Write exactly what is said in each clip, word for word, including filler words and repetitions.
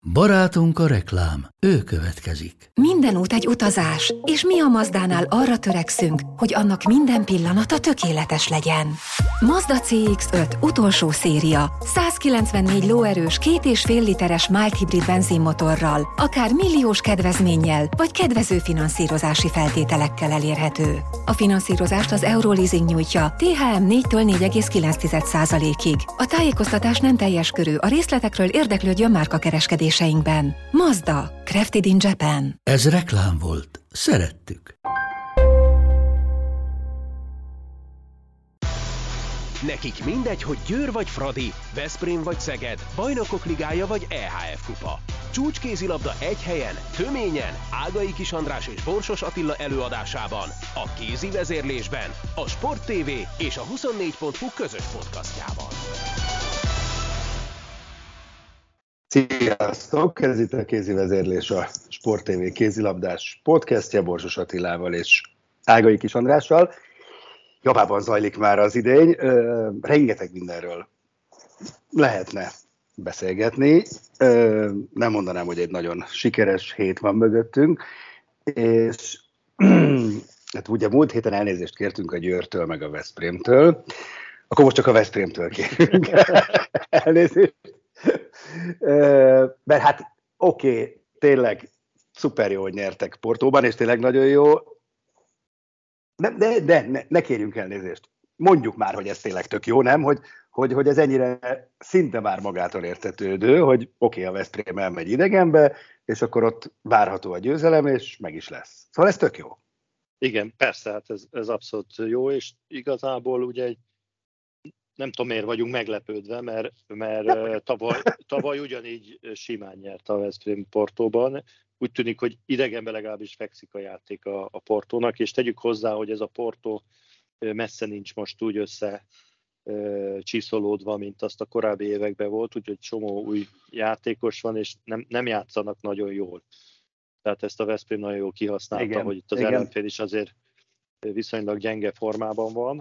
Barátunk a reklám, ő következik. Minden út egy utazás, és mi a Mazdánál arra törekszünk, hogy annak minden pillanata tökéletes legyen. Mazda cé iksz öt utolsó széria, százkilencvennégy lóerős, két és fél literes mild hibrid benzinmotorral, akár milliós kedvezménnyel, vagy kedvező finanszírozási feltételekkel elérhető. A finanszírozást az Euroleasing nyújtja té há em négytől négy egész kilenc százalékig. A tájékoztatás nem teljes körű, a részletekről érdeklődjön márkakereskedéseinkben. Mazda, crafted in Japan. Ez reklám volt. Szerettük. Nekik mindegy, hogy Győr vagy Fradi, Veszprém vagy Szeged, Bajnokok Ligája vagy é há ef Kupa. Csúcskézilabda egy helyen, töményen, Ágai Kis András és Borsos Attila előadásában, a kézi vezérlésben, a Sport té vé és a huszonnégy pont hu közös podcastjában. Sziasztok! Ez itt a kézi vezérlés, a Sport té vé kézilabdás podcastja Borsos Attilával és Ágai Kis Andrással. Javában zajlik már az idény, ö, rengeteg mindenről lehetne beszélgetni. Ö, nem mondanám, hogy egy nagyon sikeres hét van mögöttünk, és hát ugye múlt héten elnézést kértünk a Győrtől meg a Veszprémtől, akkor most csak a Veszprémtől kérünk elnézést. Ö, mert hát oké, okay, tényleg szuper jó, hogy nyertek Portóban, és tényleg nagyon jó. De, de, de ne, ne kérjünk elnézést. Mondjuk már, hogy ez tényleg tök jó, nem? Hogy, hogy, hogy ez ennyire szinte már magától értetődő, hogy oké, okay, a Veszprém elmegy idegenbe, és akkor ott várható a győzelem, és meg is lesz. Szóval ez tök jó. Igen, persze, hát ez, ez abszolút jó, és igazából ugye egy, nem tudom miért vagyunk meglepődve, mert, mert tavaly, tavaly ugyanígy simán nyert a Veszprém Portóban. Úgy tűnik, hogy idegenben legalábbis fekszik a játék a, a Portónak, és tegyük hozzá, hogy ez a Portó messze nincs most úgy össze e, csiszolódva, mint azt a korábbi években volt, úgyhogy csomó új játékos van, és nem, nem játszanak nagyon jól. Tehát ezt a Veszprém nagyon jól kihasználta, igen, hogy itt az igen. ellenfél is azért viszonylag gyenge formában van,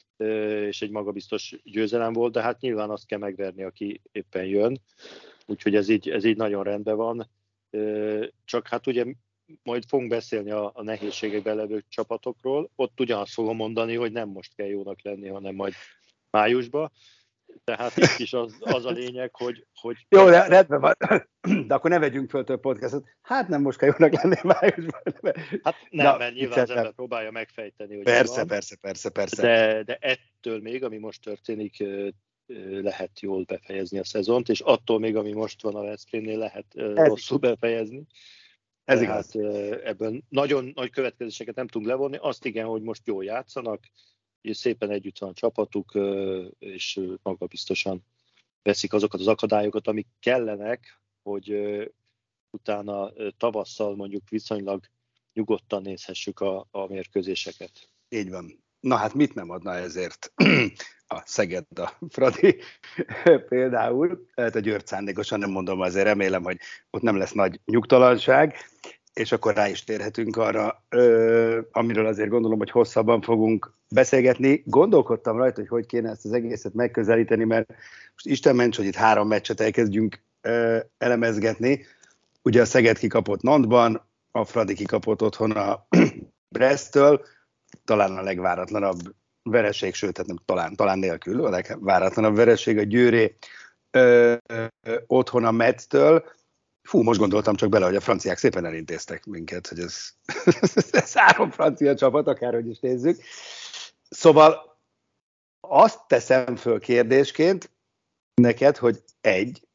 és egy magabiztos győzelem volt, de hát nyilván azt kell megverni, aki éppen jön, úgyhogy ez így, ez így nagyon rendben van. Csak hát ugye majd fogunk beszélni a, a nehézségekben levő csapatokról, ott ugyanazt fogom mondani, hogy nem most kell jónak lenni, hanem majd májusban. Tehát itt is az, az a lényeg, hogy... hogy jó, de rendben van, de akkor ne vegyünk föl több podcastot. Hát nem most kell jónak lenni májusban. Hát nem, Na, mert nyilván az ember próbálja megfejteni, hogy persze, persze, persze, persze. De, de ettől még, ami most történik, lehet jól befejezni a szezont, és attól még, ami most van a Veszprémnél, lehet ez rosszul befejezni. Ez Tehát igaz. Ebből nagyon nagy következéseket nem tudunk levonni. Azt igen, hogy most jól játszanak, és szépen együtt van a csapatuk, és magabiztosan veszik azokat az akadályokat, amik kellenek, hogy utána tavasszal mondjuk viszonylag nyugodtan nézhessük a, a mérkőzéseket. Így van. Na hát mit nem adna ezért a Szeged, a Fradi például, hát a Győrt szándékosan nem mondom, azért remélem, hogy ott nem lesz nagy nyugtalanság, és akkor rá is térhetünk arra, ö, amiről azért gondolom, hogy hosszabban fogunk beszélgetni. Gondolkodtam rajta, hogy hogy kéne ezt az egészet megközelíteni, mert most Isten ments, hogy itt három meccset elkezdjünk ö, elemezgetni. Ugye a Szeged kikapott Nantban, a Fradi kikapott otthon a Bresttől, talán a legváratlanabb vereség, sőt, hát nem talán, talán nélkül, a legváratlanabb vereség a Győré ö, ö, otthon a Metz-től. Fú, most gondoltam csak bele, hogy a franciák szépen elintéztek minket, hogy ez, ez három francia csapat, akárhogy is nézzük. Szóval azt teszem föl kérdésként neked, hogy egy,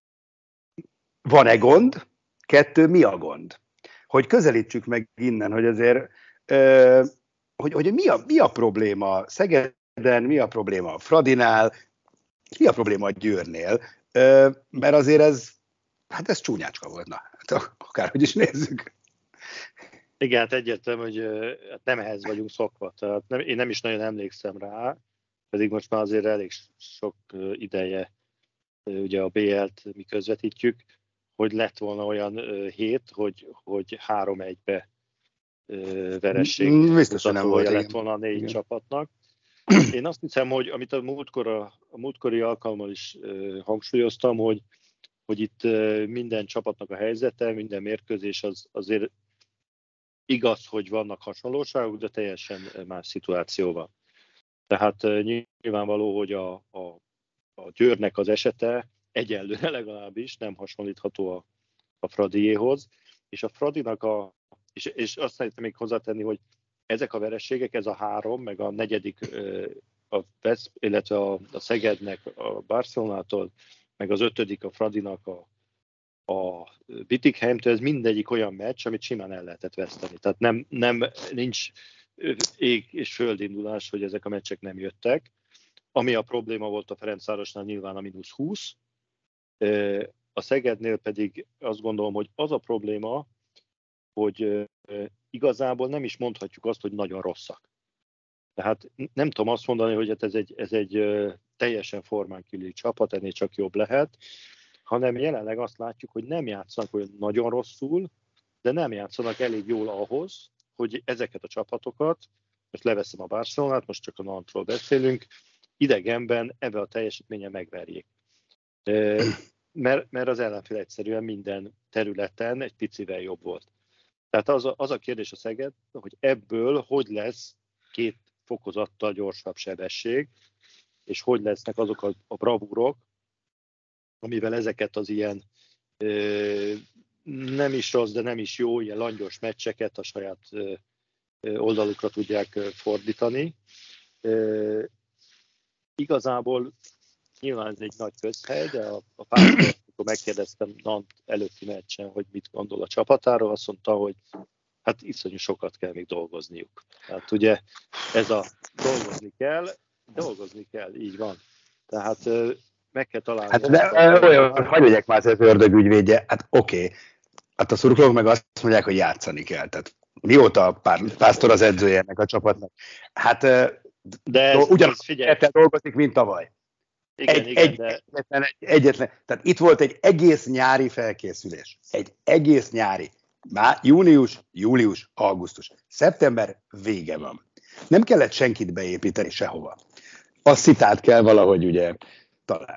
van-e gond? Kettő, mi a gond? Hogy közelítsük meg innen, hogy azért, ö, hogy, hogy mi, a, mi a probléma Szegeden, mi a probléma a Fradinál, mi a probléma a Győrnél, ö, mert azért ez hát ez csúnyácska volt, na, hát akárhogy is nézzük. Igen, hát egyértelmű, hogy nem ehhez vagyunk szokva. Tehát nem, én nem is nagyon emlékszem rá, pedig most már azért elég sok ideje ugye a bé el-t mi közvetítjük, hogy lett volna olyan hét, hogy, hogy három egybe veresség biztos, nem volt, lett volna a négy igen. csapatnak. Én azt hiszem, hogy amit a múltkor a, a múltkori alkalommal is hangsúlyoztam, hogy hogy itt minden csapatnak a helyzete, minden mérkőzés az azért igaz, hogy vannak hasonlóságok, de teljesen más szituáció van. Tehát nyilvánvaló, hogy a, a, a Győrnek az esete egyenlőre legalábbis nem hasonlítható a, a Fradiéhoz, és a Fradinak a, és, és azt szeretném még hozzátenni, hogy ezek a vereségek, ez a három, meg a negyedik, a Vesz, illetve a, a Szegednek a Barcelonától, meg az ötödik a Fradinak a, a Bietigheimtől, ez mindegyik olyan meccs, amit simán el lehetett veszteni. Tehát nem, nem, nincs ég és földindulás, hogy ezek a meccsek nem jöttek. Ami a probléma volt a Ferencvárosnál, nyilván a mínusz húsz. A Szegednél pedig azt gondolom, hogy az a probléma, hogy igazából nem is mondhatjuk azt, hogy nagyon rosszak. Tehát nem tudom azt mondani, hogy ez egy, ez egy teljesen formán kívüli csapat, ennél csak jobb lehet, hanem jelenleg azt látjuk, hogy nem játszanak olyan nagyon rosszul, de nem játszanak elég jól ahhoz, hogy ezeket a csapatokat, most leveszem a Barcelonát, most csak a Nantról beszélünk, idegenben ebbe a teljesítménye megverjék. Mert, mert az ellenfél egyszerűen minden területen egy picivel jobb volt. Tehát az a, az a kérdés a Szeged, hogy ebből hogy lesz két fokozattal gyorsabb sebesség, és hogy lesznek azok a, a bravúrok, amivel ezeket az ilyen ö, nem is rossz, de nem is jó, ilyen langyos meccseket a saját ö, oldalukra tudják fordítani. Ö, igazából nyilván ez egy nagy közhely, de a, a pár, amikor megkérdeztem Nant előtti meccsen, hogy mit gondol a csapatáról, azt mondta, hogy hát iszonyú sokat kell még dolgozniuk. Tehát ugye ez a dolgozni kell, dolgozni kell, így van. Tehát meg kell találni. Hát de olyan, hogy legyek már az ördögügyvédje, hát oké. Okay. Hát a szurkolók meg azt mondják, hogy játszani kell. Tehát mióta pár, Pásztor az edzője ennek a csapatnak? Hát de ez, ugyanazt kell dolgozik, mint tavaly. Igen, egy, igen, egy, de... egyetlen, egy, egyetlen. Tehát itt volt egy egész nyári felkészülés. Egy egész nyári. Már június, július, augusztus. Szeptember vége van. Nem kellett senkit beépíteni sehova. A szitát kell valahogy ugye találni.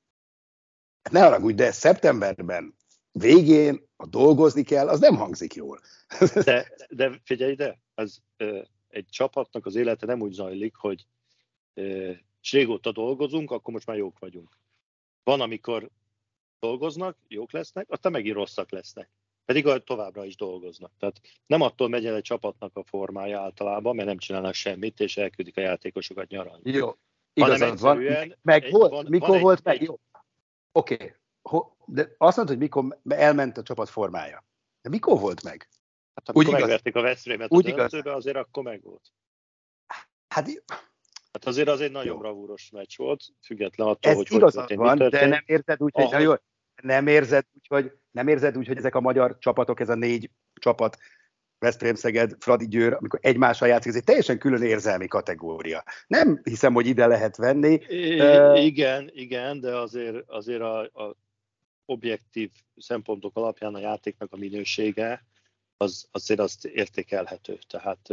Ne haragudj, de szeptemberben végén, ha dolgozni kell, az nem hangzik jól. De, de figyelj ide, az, ö, egy csapatnak az élete nem úgy zajlik, hogy ö, és régóta dolgozunk, akkor most már jók vagyunk. Van, amikor dolgoznak, jók lesznek, aztán megint rosszak lesznek. Pedig továbbra is dolgoznak. Tehát nem attól megy el egy csapatnak a formája általában, mert nem csinálnak semmit, és elküldik a játékosokat nyaralni. Jó, igazad van. Meg egy, volt, van, mikor van volt egy, meg? Jó. Oké, okay. De azt mondod, hogy mikor elment a csapat formája. De mikor volt meg? Hát amikor úgy megverték igaz... a Veszprémet a döntőbe, azért akkor meg volt. Hát... Hát azért az egy nagyon bravúros meccs volt, független attól, ez hogy igazad hogy van, de nem érzed úgy, hogy, ahhoz... jó, nem érzed úgy, hogy nem érzed úgy, hogy ezek a magyar csapatok, ez a négy csapat, Veszprém, Szeged, Fradi, Győr, amikor egymással játszik, ez egy teljesen külön érzelmi kategória. Nem hiszem, hogy ide lehet venni. I- uh... Igen, igen, de azért, azért a, a objektív szempontok alapján a játéknak a minősége az azért azt értékelhető. Tehát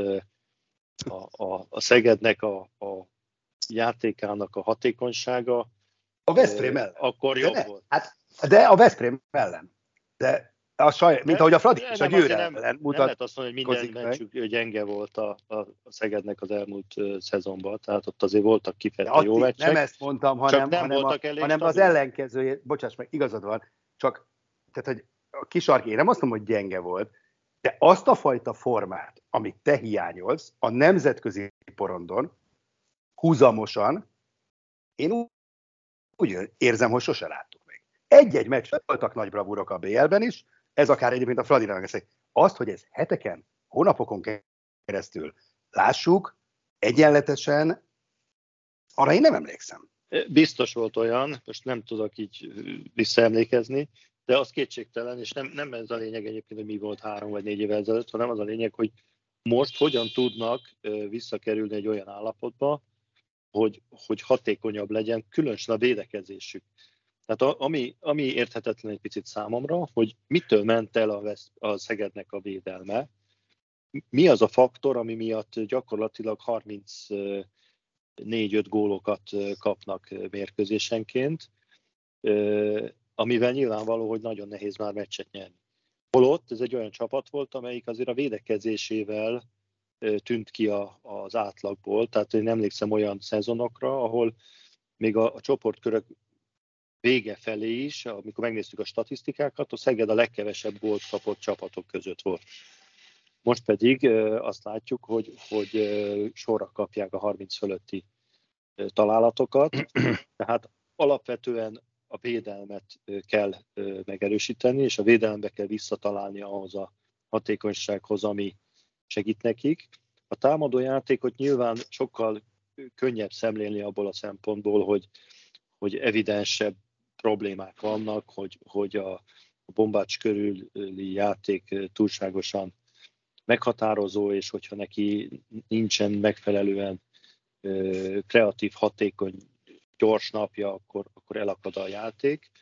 a, a, a Szegednek a, a játékának a hatékonysága a Veszprém ellen. Akkor jobb de volt. Hát, de a Veszprém ellen. De a saj, mint ahogy a Fradi és a Győr ellen nem, mutat. Nem lehet azt mondani, hogy minden meccsük gyenge volt a, a, a Szegednek az elmúlt uh, szezonban, tehát ott azért voltak kifejezetten jó meccsek. Nem ezt mondtam, hanem, nem hanem, a, hanem az ellenkezője, bocsáss meg, igazad van, csak tehát, hogy a Kisarki, én nem azt mondom, hogy gyenge volt, de azt a fajta formát, amit te hiányolsz a nemzetközi porondon, húzamosan, én úgy, úgy érzem, hogy sose láttuk még. Egy-egy meccs voltak nagy bravúrok a bé el-ben is, ez akár egyébként a Fradinak. Azt, hogy ez heteken, hónapokon keresztül lássuk, egyenletesen, arra én nem emlékszem. Biztos volt olyan, most nem tudok így visszaemlékezni, de az kétségtelen, és nem, nem ez a lényeg egyébként, hogy mi volt három vagy négy évvel ezelőtt, hanem az a lényeg, hogy most hogyan tudnak visszakerülni egy olyan állapotba, hogy, hogy hatékonyabb legyen, különösen a védekezésük. Tehát ami, ami érthetetlen egy picit számomra, hogy mitől ment el a, Vesz, a Szegednek a védelme, mi az a faktor, ami miatt gyakorlatilag harmincnégy-öt gólokat kapnak mérkőzésenként, amivel nyilvánvaló, hogy nagyon nehéz már meccset nyerni. Holott ez egy olyan csapat volt, amelyik azért a védekezésével tűnt ki a, az átlagból, tehát én emlékszem olyan szezonokra, ahol még a, a csoportkörök vége felé is, amikor megnéztük a statisztikákat, a Szeged a legkevesebb gólt kapott csapatok között volt. Most pedig azt látjuk, hogy, hogy sorra kapják a harminc fölötti találatokat, tehát alapvetően a védelmet kell megerősíteni, és a védelembe kell visszatalálni ahhoz a hatékonysághoz, ami segít nekik. A támadó játékot nyilván sokkal könnyebb szemlélni abból a szempontból, hogy, hogy evidensebb problémák vannak, hogy, hogy a, a bombács körüli játék túlságosan meghatározó, és hogyha neki nincsen megfelelően ö, kreatív, hatékony, gyors napja, akkor, akkor elakad a játék.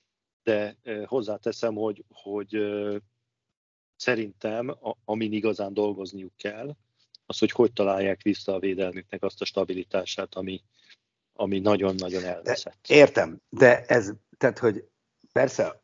De ö, hozzáteszem, hogy, hogy ö, szerintem, a, amin igazán dolgozniuk kell, az, hogy hogy találják vissza a védelmüknek azt a stabilitását, ami, ami nagyon-nagyon elveszett. De, értem, de ez, tehát, hogy persze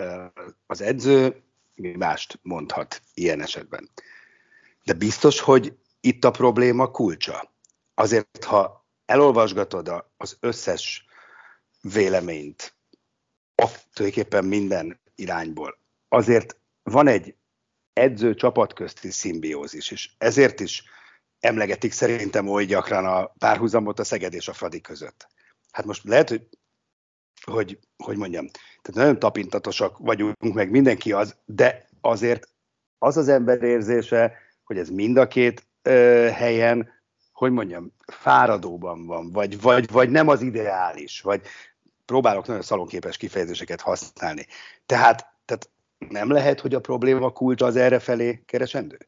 az edző mást mondhat ilyen esetben. De biztos, hogy itt a probléma kulcsa. Azért, ha elolvasgatod az összes véleményt, tulajdonképpen minden irányból, azért van egy edző-csapat közti szimbiózis, és ezért is emlegetik szerintem oly gyakran a párhuzamot a Szeged és a Fradi között. Hát most lehet, hogy, hogy, hogy mondjam, tehát nagyon tapintatosak vagyunk, meg mindenki az, de azért az az ember érzése, hogy ez mind a két ö, helyen, hogy mondjam, fáradóban van, vagy, vagy, vagy nem az ideális, vagy próbálok nagyon szalonképes kifejezéseket használni. Tehát, tehát nem lehet, hogy a probléma kulcsa az errefelé keresendő?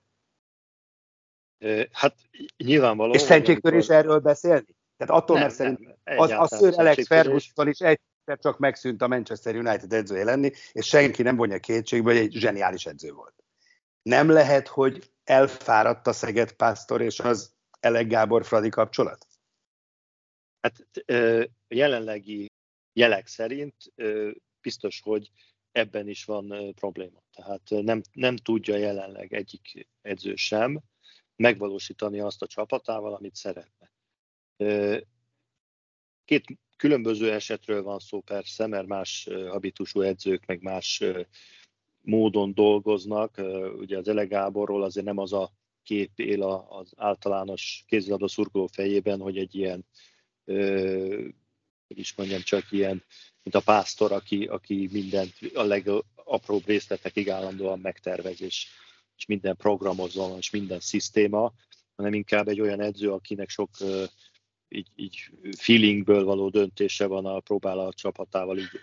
Hát nyilvánvaló. És szentségtörés erről beszélni? Tehát attól, nem, mert szerint az, a Sir Alex Ferguson is egyszer csak megszűnt a Manchester United edzője lenni, és senki nem vonja kétségbe, hogy egy zseniális edző volt. Nem lehet, hogy elfáradt a Szeged Pásztor és az Elek Gábor Fradi kapcsolat? Hát jelenlegi jelek szerint biztos, hogy ebben is van probléma. Tehát nem, nem tudja jelenleg egyik edző sem megvalósítani azt a csapatával, amit szeretne. Két különböző esetről van szó persze, mert más habitusú edzők, meg más módon dolgoznak. Ugye az Elek Gáborról azért nem az a kép él az általános kézilabda szurkoló fejében, hogy egy ilyen, hogy is mondjam, csak ilyen, mint a pásztor, aki, aki mindent a legapróbb részletekig állandóan megtervez, és, és minden programozva van, és minden szisztéma, hanem inkább egy olyan edző, akinek sok így, így feelingből való döntése van, a próbál a csapatával így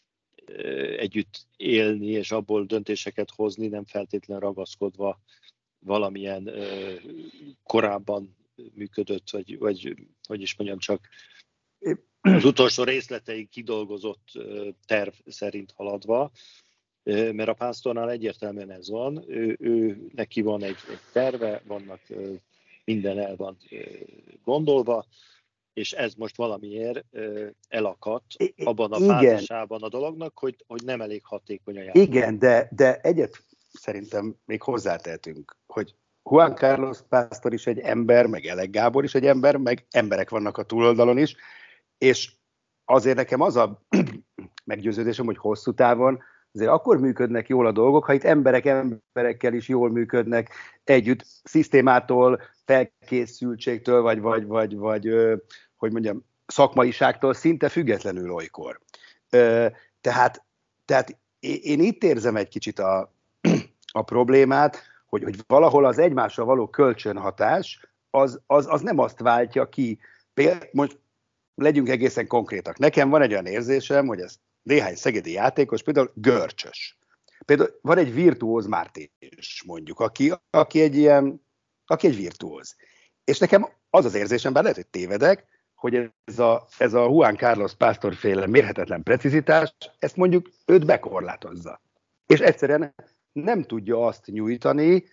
együtt élni, és abból döntéseket hozni, nem feltétlenül ragaszkodva valamilyen ö, korábban működött, vagy, vagy hogy is mondjam, csak az utolsó részleteig kidolgozott ö, terv szerint haladva, ö, mert a Pásztornál egyértelműen ez van, ő, ő, neki van egy, egy terve, vannak ö, minden el van ö, gondolva, és ez most valamiért ö, elakadt abban a fázisában a dolognak, hogy, hogy nem elég hatékony a játék. Igen, de, de egyet szerintem még hozzátehetünk, hogy Juan Carlos Pásztor is egy ember, meg Elek Gábor is egy ember, meg emberek vannak a túloldalon is, és azért nekem az a meggyőződésem, hogy hosszú távon azért akkor működnek jól a dolgok, ha itt emberek emberekkel is jól működnek együtt, szisztémától, felkészültségtől, vagy, vagy, vagy, vagy hogy mondjam, szakmaiságtól szinte függetlenül olykor. Tehát, tehát én itt érzem egy kicsit a, a problémát, hogy, hogy valahol az egymással való kölcsönhatás, az, az, az nem azt váltja ki. Például, most legyünk egészen konkrétak. Nekem van egy olyan érzésem, hogy ez néhány szegedi játékos, például görcsös. Például van egy virtuóz Mártins, mondjuk, aki, aki egy ilyen, aki egy virtuóz. És nekem az az érzésem, bár lehet, hogy tévedek, hogy ez a, ez a Juan Carlos Pásztor féle mérhetetlen precizitás, ezt mondjuk őt bekorlátozza. És egyszerűen nem tudja azt nyújtani,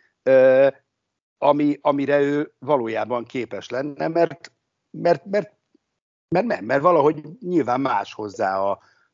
ami, amire ő valójában képes lenne, mert, mert, mert, mert nem, mert valahogy nyilván más hozzá a,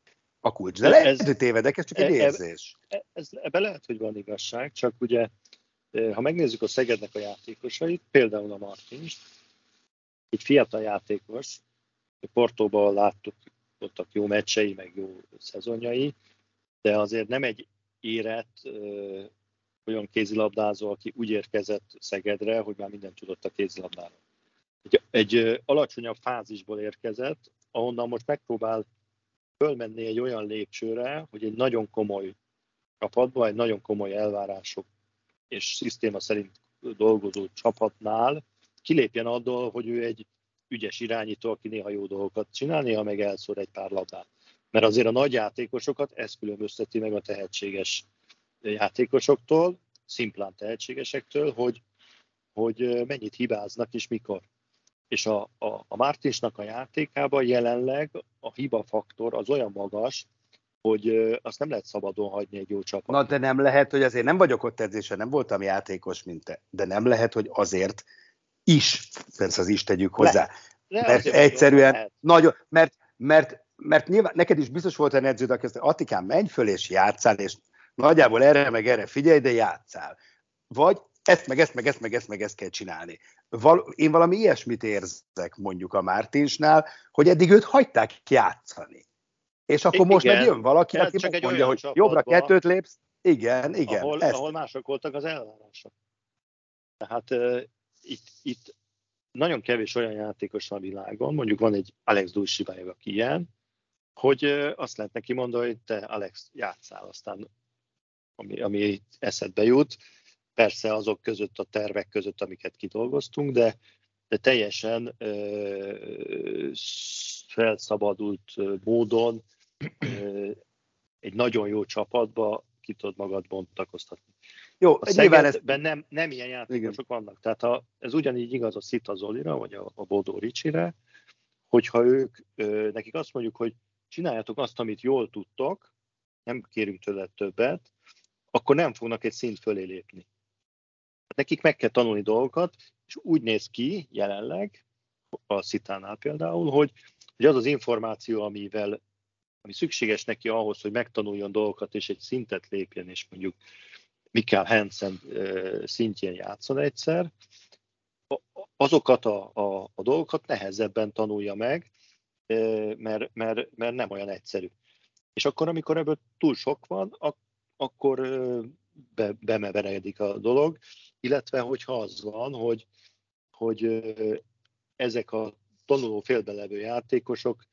a kulcs. De lehet, hogy tévedek, ez csak egy érzés. Ez, ebben lehet, hogy van igazság, csak ugye, ha megnézzük a Szegednek a játékosait, például a Martins, egy fiatal játékos, Portóban láttuk, voltak jó meccsei, meg jó szezonjai, de azért nem egy érett ö, olyan kézilabdázó, aki úgy érkezett Szegedre, hogy már mindent tudott a kézilabdáról. Egy, egy ö, alacsonyabb fázisból érkezett, ahonnan most megpróbál fölmenni egy olyan lépcsőre, hogy egy nagyon komoly csapatban, egy nagyon komoly elvárások és szisztéma szerint dolgozó csapatnál kilépjen attól, hogy ő egy ügyes irányító, aki néha jó dolgokat csinál, néha meg elszór egy pár labdát. Mert azért a nagy játékosokat ez különbözteti meg a tehetséges játékosoktól, szimplán tehetségesektől, hogy, hogy mennyit hibáznak és mikor. És a, a, a Martinsnak a játékában jelenleg a hibafaktor az olyan magas, hogy azt nem lehet szabadon hagyni egy jó csapat. Na, de nem lehet, hogy azért nem vagyok ott edzésen, nem voltam játékos, mint te, de nem lehet, hogy azért is, persze az is tegyük hozzá, lehet. mert egyszerűen nagyon, mert, mert, mert nyilván neked is biztos volt egy edződ, aki azt mondja, Attikám, menj föl és játsszál, és nagyjából erre meg erre figyelj, de játsszál. Vagy ezt meg ezt meg ezt meg ezt meg ezt kell csinálni. Val- én valami ilyesmit érzek mondjuk a Martinsnál, hogy eddig őt hagyták játszani. És akkor igen, most meg jön valaki, aki mondja, hogy jobbra kettőt lépsz. Igen, igen. Ahol, ahol mások voltak az elvárások. Tehát uh, itt, itt nagyon kevés olyan játékos a világon, mondjuk van egy Alex Dulcibájev, aki ilyen, hogy uh, azt lehet neki mondani, hogy te Alex játsszál, aztán ami, ami eszedbe jut. Persze azok között, a tervek között, amiket kidolgoztunk, de, de teljesen uh, felszabadult módon egy nagyon jó csapatba ki tudod magad bontakoztatni. Jó, a Szegedben ez... nem, nem ilyen játékosok igen. vannak. Tehát ha, ez ugyanígy igaz a Szita Zolira, vagy a, a Bodó Ricsire, hogyha ők, nekik azt mondjuk, hogy csináljátok azt, amit jól tudtok, nem kérünk tőle többet, akkor nem fognak egy szint fölé lépni. Nekik meg kell tanulni dolgokat, és úgy néz ki jelenleg, a Szitánál például, hogy hogy az az információ, amivel, ami szükséges neki ahhoz, hogy megtanuljon dolgokat, és egy szintet lépjen, és mondjuk Mikael Hansen szintjén játszon egyszer, azokat a, a, a dolgokat nehezebben tanulja meg, mert, mert, mert nem olyan egyszerű. És akkor, amikor ebből túl sok van, akkor be, bemeveredik a dolog, illetve hogyha az van, hogy, hogy ezek a tanuló félben levő játékosok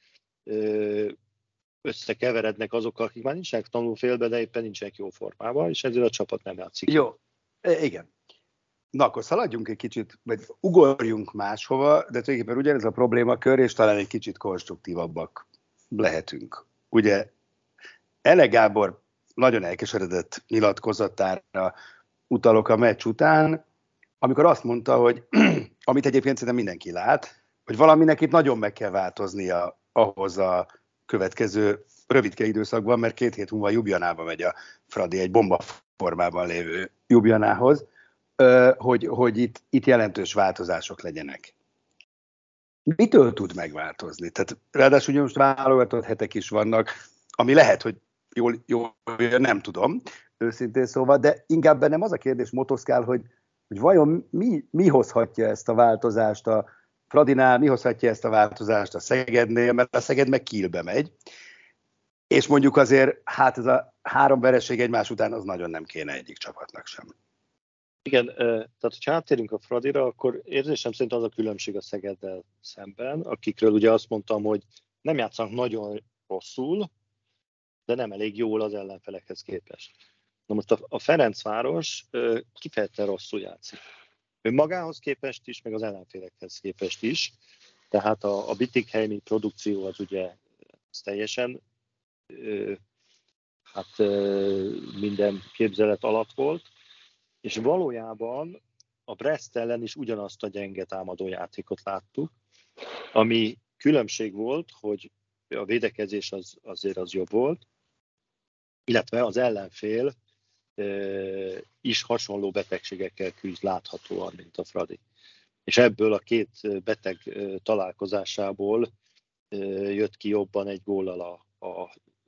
összekeverednek azokkal, akik már nincsenek tanuló félben, de éppen nincsenek jó formában, és ezért a csapat nem játszik. Jó, igen. Na, akkor szaladjunk egy kicsit, vagy ugorjunk máshova, de tulajdonképpen ugyanez a problémakör, és talán egy kicsit konstruktívabbak lehetünk. Ugye Ele Gábor nagyon elkeseredett nyilatkozatára utalok a meccs után, amikor azt mondta, hogy amit egyébként szerintem mindenki lát, hogy valaminek itt nagyon meg kell változnia ahhoz a következő rövidke időszakban, mert két hét múlva Ljubljanába megy a Fradi egy bomba formában lévő Ljubljanához, hogy, hogy itt, itt jelentős változások legyenek. Mitől tud megváltozni? Tehát ráadásul most válogatott hetek is vannak, ami lehet, hogy jól, jól nem tudom, őszintén szóval, de inkább bennem az a kérdés motoszkál, hogy, hogy vajon mi, mi hozhatja ezt a változást a Fradinál, mi hozhatja ezt a változást a Szegednél, mert a Szeged meg Kielbe megy, és mondjuk azért, hát ez a három vereség egymás után az nagyon nem kéne egyik csapatnak sem. Igen, tehát ha átérünk a Fradira, akkor érzésem szerint az a különbség a Szegeddel szemben, akikről ugye azt mondtam, hogy nem játszanak nagyon rosszul, de nem elég jól az ellenfelekhez képest. Na most a Ferencváros kifejezetten rosszul játszik. Ő magához képest is, meg az ellenfélekhez képest is. Tehát a, a Bietigheimi produkció az ugye az teljesen ö, hát, ö, minden képzelet alatt volt. És valójában a Brest ellen is ugyanazt a gyenge támadó játékot láttuk, ami különbség volt, hogy a védekezés az, azért az jobb volt, illetve az ellenfél ö, is hasonló betegségekkel küzd láthatóan, mint a Fradi. És ebből a két beteg ö, találkozásából ö, jött ki jobban egy góllal a, a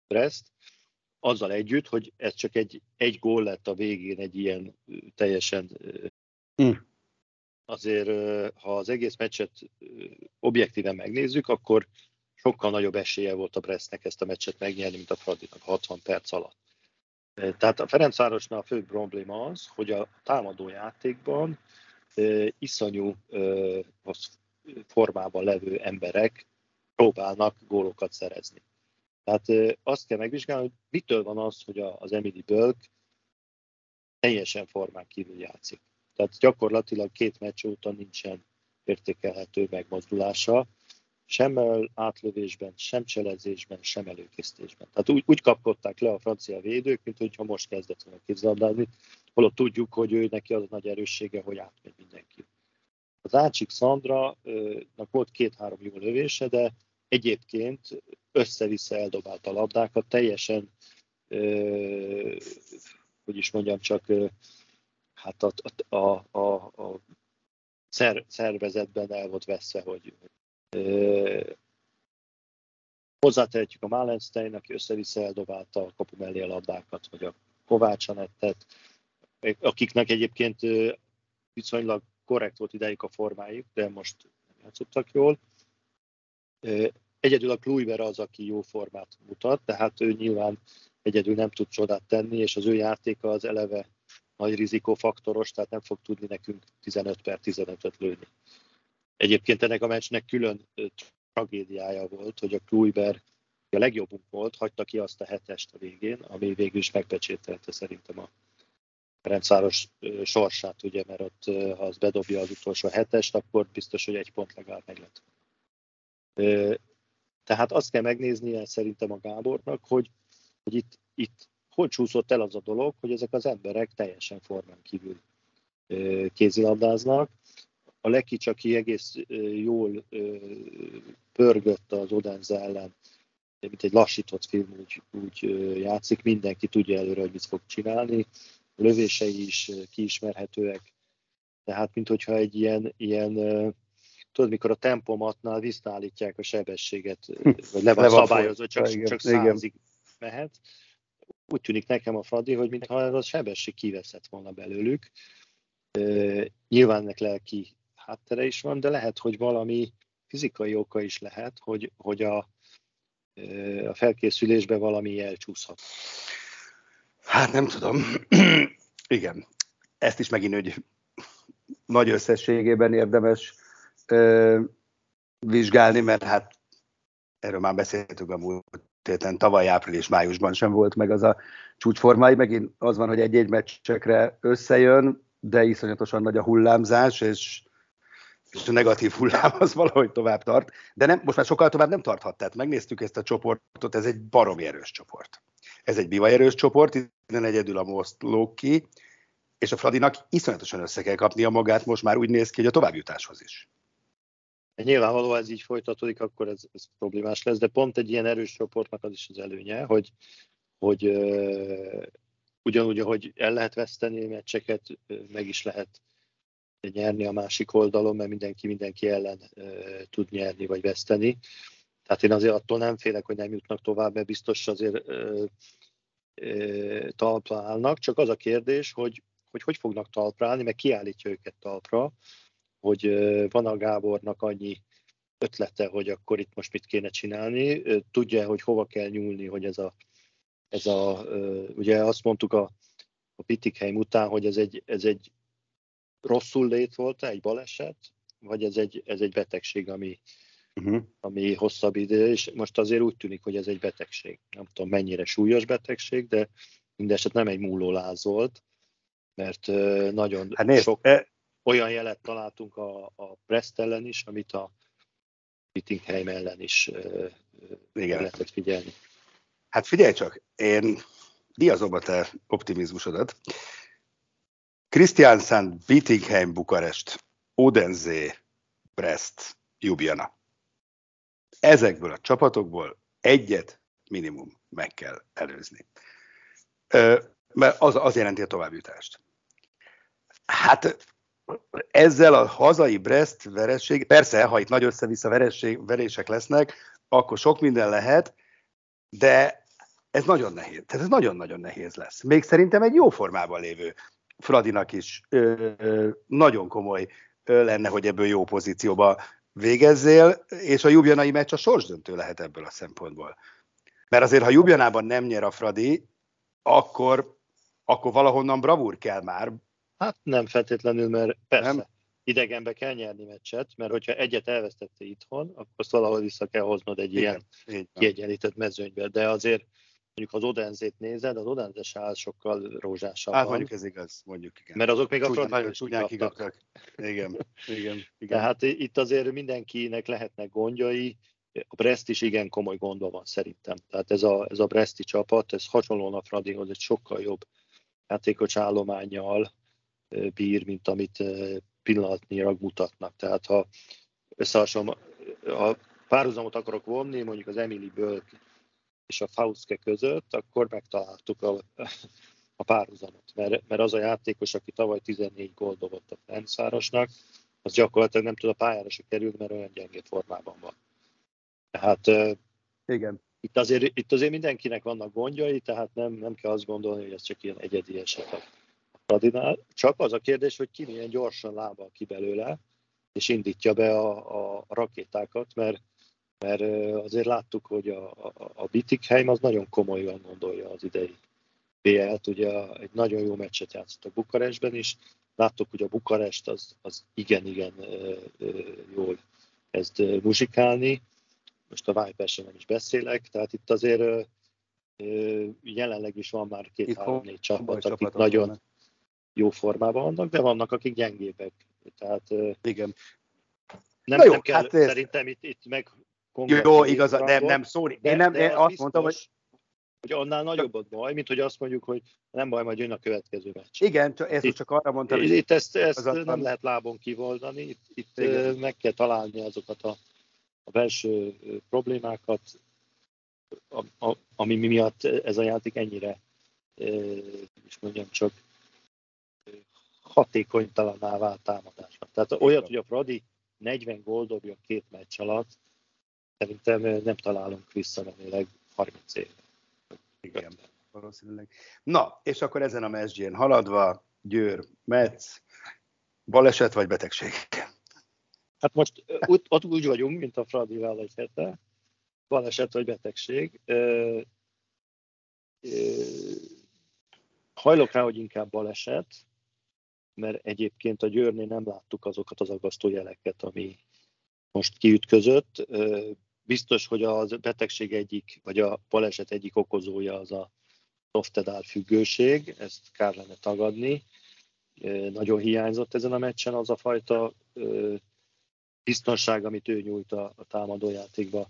Brest, azzal együtt, hogy ez csak egy, egy gól lett a végén, egy ilyen teljesen... Mm. Azért, ha az egész meccset objektíven megnézzük, akkor sokkal nagyobb esélye volt a Brestnek ezt a meccset megnyerni, mint a Fradinak hatvan perc alatt. Tehát a Ferencvárosnál a fő probléma az, hogy a támadó játékban iszonyú formában levő emberek próbálnak gólokat szerezni. Tehát azt kell megvizsgálni, hogy mitől van az, hogy az Emily Bölk teljesen formán kívül játszik. Tehát gyakorlatilag két meccs óta nincsen értékelhető megmozdulása, sem átlövésben, sem cselezésben, sem előkészítésben. Tehát úgy, úgy kapkodták le a francia védők, mint hogyha most kezdett volna kézilabdázni, holott tudjuk, hogy ő neki az a nagy erőssége, hogy átmegy mindenki. Az Ácsik Szandranak volt két-három jó lövése, de egyébként össze-vissza eldobálta a labdákat, teljesen, ö, hogy is mondjam, csak ö, hát a, a, a, a, a szer, szervezetben el volt veszve, hogy ö, hozzátehetjük a Malenstein, aki össze-vissza eldobálta a kapu mellé a labdákat, vagy a Kovács Anettet, akiknek egyébként ö, viszonylag korrekt volt ideig a formájuk, de most nem játszottak jól. Egyedül a Kluivert az, aki jó formát mutat, tehát ő nyilván egyedül nem tud csodát tenni, és az ő játéka az eleve nagy rizikófaktoros, tehát nem fog tudni nekünk tizenöt per tizenötöt lőni. Egyébként ennek a meccsnek külön tragédiája volt, hogy a Kluivert a legjobbunk volt, hagyta ki azt a hetest a végén, ami végül is megpecsételte szerintem a Ferencváros sorsát, ugye, mert ott, ha az bedobja az utolsó hetest, akkor biztos, hogy egy pont legalább meg lett. Tehát azt kell megnéznie szerintem a Gábornak, hogy, hogy itt, itt hol csúszott el az a dolog, hogy ezek az emberek teljesen formán kívül kézilabdáznak. A Lekics, aki egész jól pörgött az Odense ellen, mint egy lassított film úgy, úgy játszik, mindenki tudja előre, hogy mit fog csinálni. A lövései is kiismerhetőek. Tehát, minthogyha egy ilyen, ilyen tudod, mikor a tempomatnál visszaállítják a sebességet, vagy le van szabályozva, csak, csak százig mehet. Úgy tűnik nekem a Fradi, hogy mintha a sebesség kiveszett volna belőlük. E, nyilván ennek lelki háttere is van, de lehet, hogy valami fizikai oka is lehet, hogy, hogy a, a felkészülésben valami elcsúszhat. Hát nem tudom. Igen. Ezt is megint úgy nagy összességében érdemes ö, vizsgálni, mert hát erről már beszéltünk a múlt héten, tavaly április-májusban sem volt meg az a csúcsformája. Megint az van, hogy egy-egy meccsekre összejön, de iszonyatosan nagy a hullámzás, és, és a negatív hullám az valahogy tovább tart. De nem, most már sokkal tovább nem tarthat. Tehát megnéztük ezt a csoportot, ez egy baromi erős csoport. Ez egy bivaj erős csoport, innen egyedül a Most lóg ki, és a Fradinak iszonyatosan össze kell kapnia magát, most már úgy néz ki, hogy a továbbjutáshoz is. Nyilvánvalóan ez így folytatódik, akkor ez, ez problémás lesz, de pont egy ilyen erős csoportnak az is az előnye, hogy, hogy uh, ugyanúgy, ahogy el lehet veszteni meccseket, meg is lehet nyerni a másik oldalon, mert mindenki mindenki ellen uh, tud nyerni vagy veszteni. Tehát én azért attól nem félek, hogy nem jutnak tovább, mert biztos azért uh, uh, talpra állnak, csak az a kérdés, hogy hogy hogy fognak talpra állni, meg kiállítja őket talpra, hogy van a Gábornak annyi ötlete, hogy akkor itt most mit kéne csinálni, tudja, hogy hova kell nyúlni, hogy ez a, ez a ugye azt mondtuk a, a Bietigheim után, hogy ez egy, ez egy rosszul lét volt, egy baleset, vagy ez egy, ez egy betegség, ami, uh-huh. ami hosszabb idő, és most azért úgy tűnik, hogy ez egy betegség. Nem tudom, mennyire súlyos betegség, de mindeset nem egy múlóláz volt, mert nagyon hát nézd, sok e... olyan jelet találtunk a, a Brest ellen is, amit a Bietigheim ellen is lehetett figyelni. Hát figyelj csak, én díjazom a te optimizmusodat. Kristiansand, Bietigheim, Bukarest, Odense, Brest, Ljubljana. Ezekből a csapatokból egyet minimum meg kell előzni. Ö, mert az, az jelenti a továbbjutást. Hát ezzel a hazai Brest veresség, persze, ha itt nagy össze-vissza veresség, verések lesznek, akkor sok minden lehet, de ez nagyon nehéz. Tehát ez nagyon-nagyon nehéz lesz. Még szerintem egy jó formában lévő Fradinak is ö, ö, nagyon komoly ö, lenne, hogy ebből jó pozícióba végezzél, és a Ljubljanai meccs a sorsdöntő lehet ebből a szempontból. Mert azért, ha Ljubljanában nem nyer a Fradi, akkor, akkor valahonnan bravúr kell már. Hát nem feltétlenül, mert persze nem? idegenbe kell nyerni meccset, mert hogyha egyet elvesztette itthon, akkor azt valahol vissza kell hoznod egy igen, ilyen kiegyenlített mezőnybe. De azért mondjuk az Odenzét nézed, az Odense se áll sokkal rózsásabb. Hát mondjuk ez igaz, mondjuk igen. Mert azok még a Fradi csúnyán kikaptak. Igen, igen, igen. Tehát itt azért mindenkinek lehetnek gondjai, a Brest is igen komoly gondban van szerintem. Tehát ez a, ez a breszti csapat, ez hasonlóan a Fradihoz egy sokkal jobb játékos állománnyal bír, mint amit pillanatnyilag mutatnak. Tehát ha összehasonlom, ha párhuzamot akarok vonni, mondjuk az Emily Bölk és a Fauske között, akkor megtaláltuk a, a párhuzamot. Mert, mert az a játékos, aki tavaly tizennégy gólt dobott a Ferencvárosnak, az gyakorlatilag nem tud a pályára se kerülni, mert olyan gyenge formában van. Tehát igen. Itt, azért, itt azért mindenkinek vannak gondjai, tehát nem, nem kell azt gondolni, hogy ez csak ilyen egyedi eset a Fradinál. Csak az a kérdés, hogy ki milyen gyorsan lábal ki belőle, és indítja be a, a rakétákat, mert, mert azért láttuk, hogy a, a, a Bietigheim az nagyon komolyan gondolja az idei bé el-t. Ugye egy nagyon jó meccset játszott a Bukarestben is. Láttuk, hogy a Bukarest az, az igen-igen jól kezd muzsikálni. Most a Vipers-en nem is beszélek, tehát itt azért jelenleg is van már két-három-négy csapat, akik nagyon vannak. Jó formában vannak, de vannak, akik gyengébbek. Tehát igen. Nem, jó, nem kell hát szerintem itt, itt meg jó, igaz, nem, nem, sorry. De, én nem, de én az azt biztos, mondtam, hogy hogy annál nagyobb a baj, mint hogy azt mondjuk, hogy nem baj, majd jön a következő meccs. Igen, csak, ezt itt, csak arra mondtam, hogy itt ezt, ezt nem van. lehet lábon kivoldani, itt, itt meg kell találni azokat a, a belső problémákat, a, a, ami miatt ez a játék ennyire, és mondjam csak, hatékonytalanná vált támadásban. Tehát olyat, hogy a Fradi negyven gól dobja két meccs alatt, szerintem nem találunk vissza remélem harminc évre. Igen, valószínűleg. Na, és akkor ezen a meccsén haladva, Győr, Metz, baleset vagy betegség? Hát most ott, ott úgy vagyunk, mint a Fradival egy hete, baleset vagy betegség. Ö, ö, hajlok rá, hogy inkább baleset, mert egyébként a Győrnél nem láttuk azokat az aggasztó jeleket, ami most kiütközött. Biztos, hogy a betegség egyik, vagy a baleset egyik okozója az a Toftedál függőség, ezt kár lenne tagadni. Nagyon hiányzott ezen a meccsen az a fajta biztonság, amit ő nyújt a, a támadójátékba.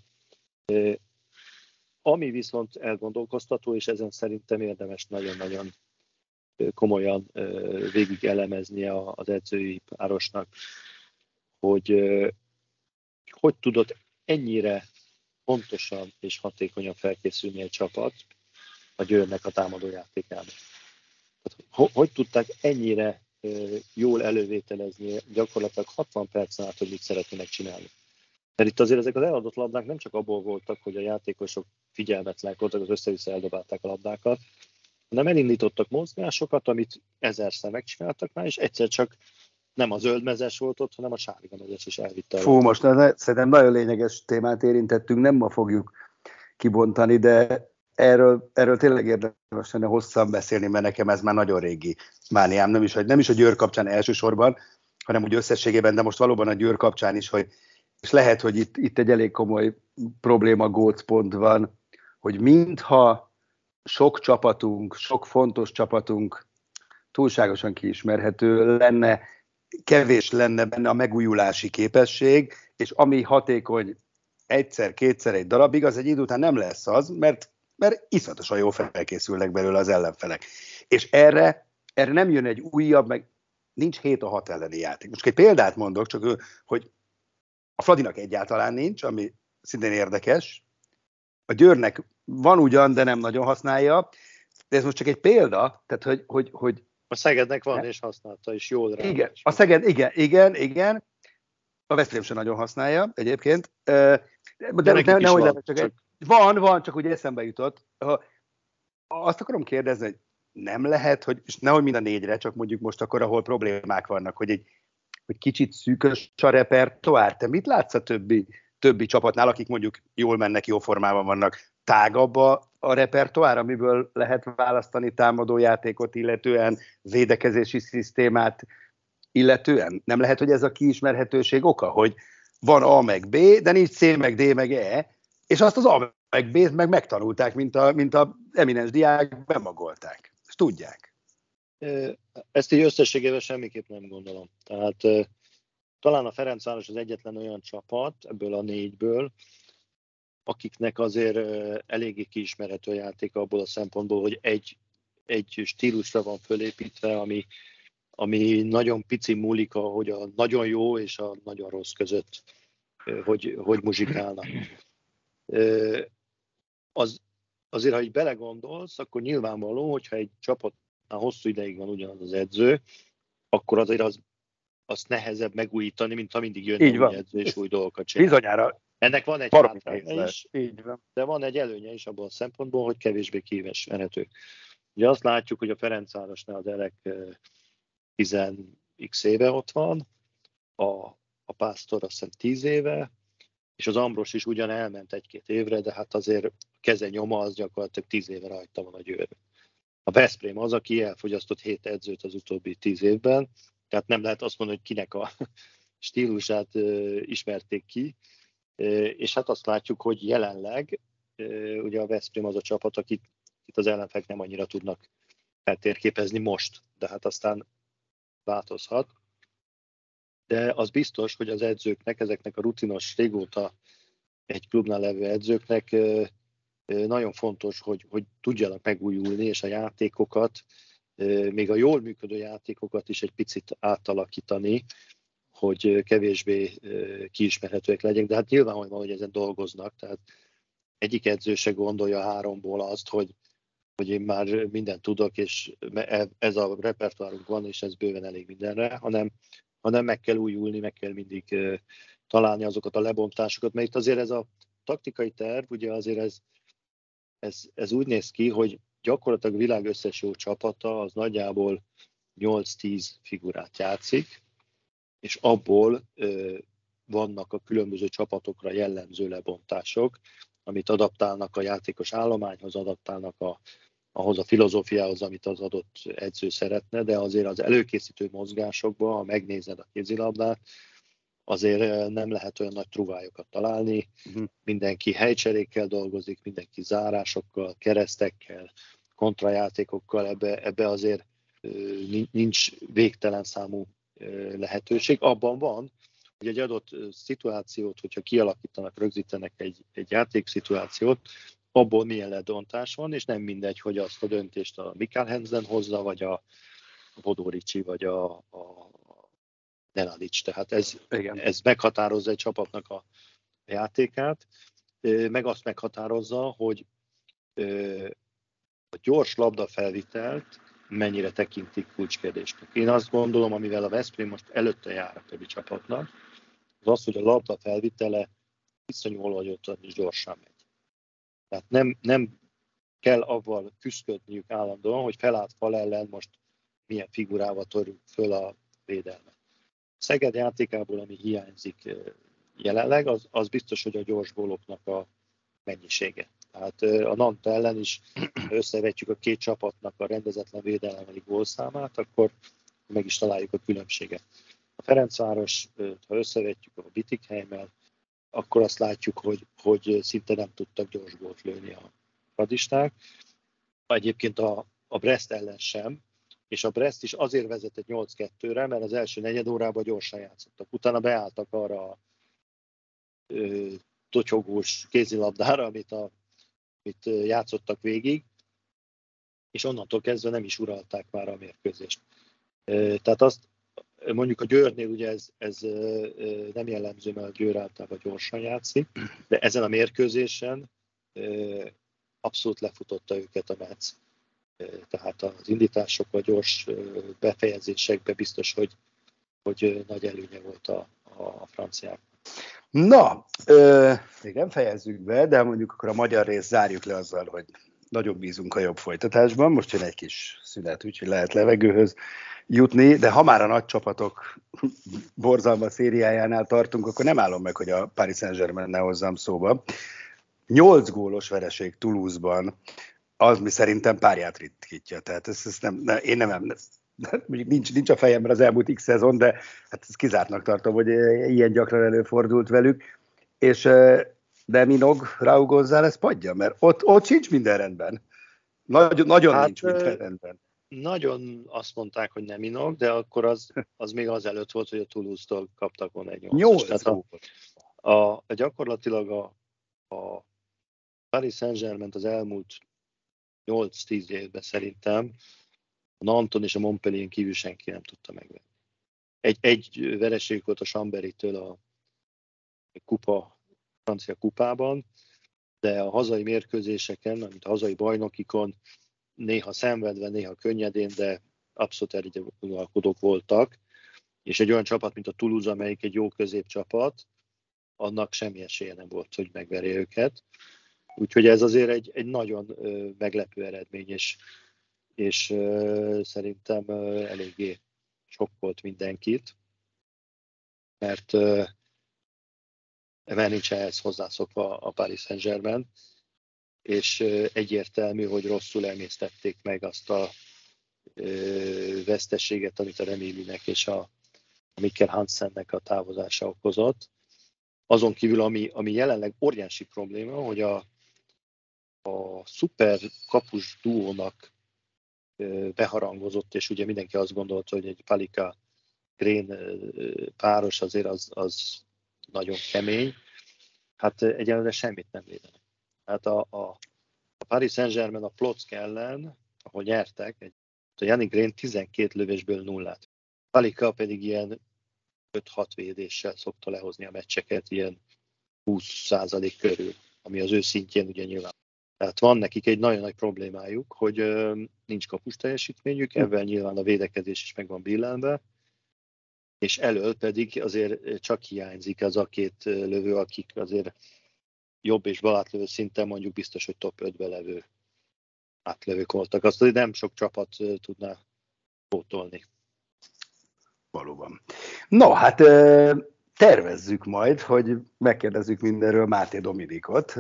Ami viszont elgondolkoztató, és ezen szerintem érdemes nagyon-nagyon komolyan végig elemeznie az edzői párosnak, hogy hogy tudott ennyire pontosan és hatékonyan felkészülni egy csapat a Győrnek a támadójátékában. Hogy, hogy tudták ennyire jól elővételezni gyakorlatilag hatvan percen át, hogy mit szeretnének csinálni. Mert itt azért ezek az eladott labdák nem csak abból voltak, hogy a játékosok figyelmetlenek voltak, az össze-vissza eldobálták a labdákat, hanem elindítottak mozgásokat, amit ezerszer megcsináltak már, és egyszer csak nem a zöldmezes volt ott, hanem a sárgamezes is elvitte. Fú, most ne, szerintem nagyon lényeges témát érintettünk, nem ma fogjuk kibontani, de erről, erről tényleg érdemes lenne hosszan beszélni, mert nekem ez már nagyon régi mániám, nem is, nem is a Győr kapcsán elsősorban, hanem úgy összességében, de most valóban a Győr kapcsán is, hogy és lehet, hogy itt, itt egy elég komoly probléma, gócpont van, hogy mintha sok csapatunk, sok fontos csapatunk túlságosan kiismerhető lenne, kevés lenne benne a megújulási képesség, és ami hatékony egyszer, kétszer, egy darabig, az egy idő után nem lesz az, mert, mert iszonyatosan jól felkészülnek belőle az ellenfelek. És erre, erre nem jön egy újabb, meg nincs hét a hat elleni játék. Most egy példát mondok, csak hogy a Fradinak egyáltalán nincs, ami szintén érdekes. A Győrnek van ugyan, de nem nagyon használja, de ez most csak egy példa, tehát hogy, hogy, hogy a Szegednek van, és használta, és jól rá. Igen, a Szeged, igen, igen, igen. A Veszprém sem nagyon használja egyébként. De, de ne, nehogy csak, csak... Van, van, csak ugye eszembe jutott. azt akarom kérdezni, hogy nem lehet, hogy, és nehogy mind a négyre, csak mondjuk most akkor, ahol problémák vannak, hogy egy hogy kicsit szűkös a repertoár. Te mit látsz a többi, többi csapatnál, akik mondjuk jól mennek, jó formában vannak? Tágabb a, a repertoár, amiből lehet választani támadójátékot illetően, védekezési szisztémát illetően? Nem lehet, hogy ez a kiismerhetőség oka, hogy van A meg B, de nincs C meg D meg E, és azt az A meg B-t meg megtanulták, mint a, mint a eminens diák, bemagolták. Ezt tudják. Ezt így összességében semmiképp nem gondolom. Tehát talán a Ferencváros az egyetlen olyan csapat ebből a négyből, akiknek azért eléggé kiismerhető a játék abból a szempontból, hogy egy, egy stílusra van fölépítve, ami, ami nagyon pici múlik, hogy a nagyon jó és a nagyon rossz között hogy, hogy muzsikálnak. Az, azért, ha így belegondolsz, akkor nyilvánvaló, hogyha egy csapat hosszú ideig van ugyanaz az edző, akkor azért az, azt nehezebb megújítani, mint ha mindig jön egy új edző és új dolgokat csinál. Bizonyára. Ennek van egy hátránya is, Így van. de van egy előnye is abban a szempontból, hogy kevésbé kiismerhető. Ugye azt látjuk, hogy a Ferencvárosnál az Elek tíz x éve ott van, a, a Pásztor azt hiszem tíz éve, és az Ambros is ugyan elment egy-két évre, de hát azért keze nyoma az gyakorlatilag tíz éve rajta van a Győrön. A Veszprém az, aki elfogyasztott hét edzőt az utóbbi tíz évben, tehát nem lehet azt mondani, hogy kinek a stílusát uh, ismerték ki, uh, és hát azt látjuk, hogy jelenleg uh, ugye a Veszprém az a csapat, akit itt az ellenfelek nem annyira tudnak feltérképezni most, de hát aztán változhat. De az biztos, hogy az edzőknek, ezeknek a rutinos, régóta egy klubnál levő edzőknek uh, nagyon fontos, hogy, hogy tudjanak megújulni, és a játékokat, még a jól működő játékokat is egy picit átalakítani, hogy kevésbé kiismerhetőek legyenek, de hát nyilvánvalóan, hogy ezen dolgoznak, tehát egyik edző se gondolja háromból azt, hogy, hogy én már mindent tudok, és ez a repertoárunk van, és ez bőven elég mindenre, hanem, hanem meg kell újulni, meg kell mindig találni azokat a lebontásokat, mert itt azért ez a taktikai terv, ugye azért ez Ez, ez úgy néz ki, hogy gyakorlatilag a világ összes jó csapata az nagyjából nyolc-tíz figurát játszik, és abból ö, vannak a különböző csapatokra jellemző lebontások, amit adaptálnak a játékos állományhoz, adaptálnak a, ahhoz a filozófiához, amit az adott edző szeretne, de azért az előkészítő mozgásokban, ha megnézed a kézilabdát, azért nem lehet olyan nagy truvályokat találni. Uh-huh. Mindenki helycserékkel dolgozik, mindenki zárásokkal, keresztekkel, kontrajátékokkal, ebbe, ebbe azért nincs végtelen számú lehetőség. Abban van, hogy egy adott szituációt, hogyha kialakítanak, rögzítenek egy, egy játékszituációt, abból milyen ledontás van, és nem mindegy, hogy azt a döntést a Mikael Hansen hozza, vagy a Bodó Ricsi, vagy a, a Nenadics. Tehát ez, ez meghatározza egy csapatnak a játékát, meg azt meghatározza, hogy a gyors labdafelvitelt mennyire tekintik kulcskérdésnek. Én azt gondolom, amivel a Veszprém most előtte jár a többi csapatnak, az az, hogy a labda felvitele viszonyú olvanyodtan és gyorsan megy. Tehát nem, nem kell avval küszködniük állandóan, hogy felállt fal ellen most milyen figurával törjük föl a védelmet. Szeged játékából, ami hiányzik jelenleg, az, az biztos, hogy a gyors góloknak a mennyisége. Tehát a Nantes ellen is összevetjük a két csapatnak a rendezetlen védelemeli gólszámát, akkor meg is találjuk a különbséget. A Ferencváros, ha összevetjük a Bietigheim-mel, akkor azt látjuk, hogy, hogy szinte nem tudtak gyors gólt lőni a radisták. Egyébként a, a Brest ellen sem, és a Brest is azért vezetett nyolc kettőre, mert az első negyed órában gyorsan játszottak. Utána beálltak arra a ö, totyogós kézilabdára, amit, a, amit játszottak végig, és onnantól kezdve nem is uralták már a mérkőzést. Ö, tehát azt mondjuk a Győrnél ugye ez, ez ö, nem jellemző, mert a Győr általában gyorsan játszik, de ezen a mérkőzésen ö, abszolút lefutotta őket a Metz. Tehát az indításokkal, gyors befejezésekben biztos, hogy, hogy nagy előnye volt a, a franciák. Na, ö, még nem fejezzük be, de mondjuk akkor a magyar részt zárjuk le azzal, hogy nagyobb bízunk a jobb folytatásban. Most jön egy kis szünet, úgyhogy lehet levegőhöz jutni, de ha már a nagy csapatok borzalma szériájánál tartunk, akkor nem állom meg, hogy a Paris Saint-Germain ne hozzam szóba. Nyolc gólos vereség Toulouse-ban, az mi szerintem párját ritkítja. Tehát ezt, ezt nem, ne, én nem, nem nincs, nincs a fejemben az elmúlt x szezon, de hát ezt kizártnak tartom, hogy ilyen gyakran előfordult velük. És de Minog, Raúl González padja, mert ott, ott sincs minden rendben. Nagy, nagyon hát, nincs minden rendben. Nagyon azt mondták, hogy nem Minog, de akkor az, az még azelőtt volt, hogy a Toulouse-tól kaptak volna egy nyolcast. A, a, a gyakorlatilag a, a Paris Saint-Germain az elmúlt nyolc-tíz évben szerintem a Nanton és a Montpellierin kívül senki nem tudta megvenni. Egy, egy vereség volt a Chambéry-től a kupa, francia kupában, de a hazai mérkőzéseken, mint a hazai bajnokikon néha szenvedve, néha könnyedén, de abszolút elégedők voltak. És egy olyan csapat, mint a Toulouse, amelyik egy jó középcsapat, annak semmi esélye nem volt, hogy megverje őket. Úgyhogy ez azért egy, egy nagyon ö, meglepő eredmény, és, és ö, szerintem ö, eléggé sokkolt mindenkit, mert, ö, mert nincs ehhez hozzászokva a Paris Saint-Germain, és ö, egyértelmű, hogy rosszul emésztették meg azt a ö, veszteséget, amit a Remilinek és a, a Mikkel Hansennek a távozása okozott. Azon kívül, ami, ami jelenleg óriási probléma, hogy a a szuper kapus duónak beharangozott, és ugye mindenki azt gondolta, hogy egy Palika Green páros azért az, az nagyon kemény. Hát egyelőre semmit nem védenek. Hát a, a, a Paris Saint-Germain a Plock ellen, ahol nyertek, egy, a Yannick Green tizenkét lövésből nullát. Palika pedig ilyen öt-hat védéssel szokta lehozni a meccseket, ilyen húsz százalék körül, ami az ő szintjén ugye nyilván. Tehát van nekik egy nagyon nagy problémájuk, hogy ö, nincs kapus teljesítményük, ebben nyilván a védekezés is meg van billenve, és elől pedig azért csak hiányzik az a két lövő, akik azért jobb és bal átlövő szinten mondjuk biztos, hogy top ötbe levő átlövők voltak. Azt azért nem sok csapat tudná pótolni. Valóban. No, hát tervezzük majd, hogy megkérdezzük mindenről Máté Dominikot,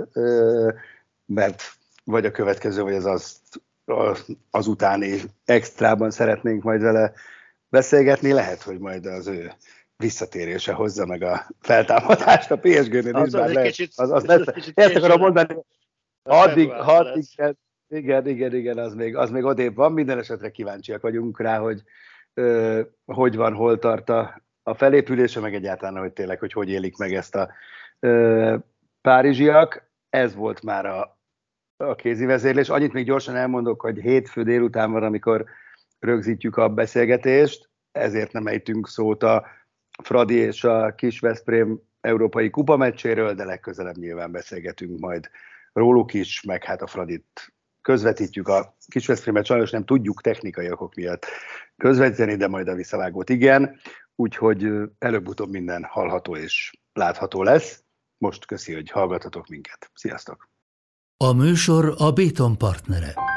mert vagy a következő, vagy az, az, az utáni extrában szeretnénk majd vele beszélgetni. Lehet, hogy majd az ő visszatérése hozza meg a feltámadást a pé es gé-nél az is, bár az lehet, kicsit, az, az lesz. Kicsit Ezt akarom mondani, addig, addig lesz. igen, igen, igen, az még, az még odébb van. Minden esetre kíváncsiak vagyunk rá, hogy ö, hogy van, hol tart a, a felépülése, meg egyáltalán, hogy tényleg, hogy hogy élik meg ezt a ö, párizsiak. Ez volt már a a kézi vezérlés. Annyit még gyorsan elmondok, hogy hétfő délután van, amikor rögzítjük a beszélgetést, ezért nem ejtünk szót a Fradi és a Kis Veszprém európai kupameccséről, de legközelebb nyilván beszélgetünk majd róluk is, meg hát a Fradit közvetítjük. A Kis Veszprémet sajnos nem tudjuk technikai okok miatt közvetíteni, de majd a visszavágót igen, úgyhogy előbb-utóbb minden hallható és látható lesz. Most köszi, hogy hallgatatok minket. Sziasztok! A műsor a Béton partnere.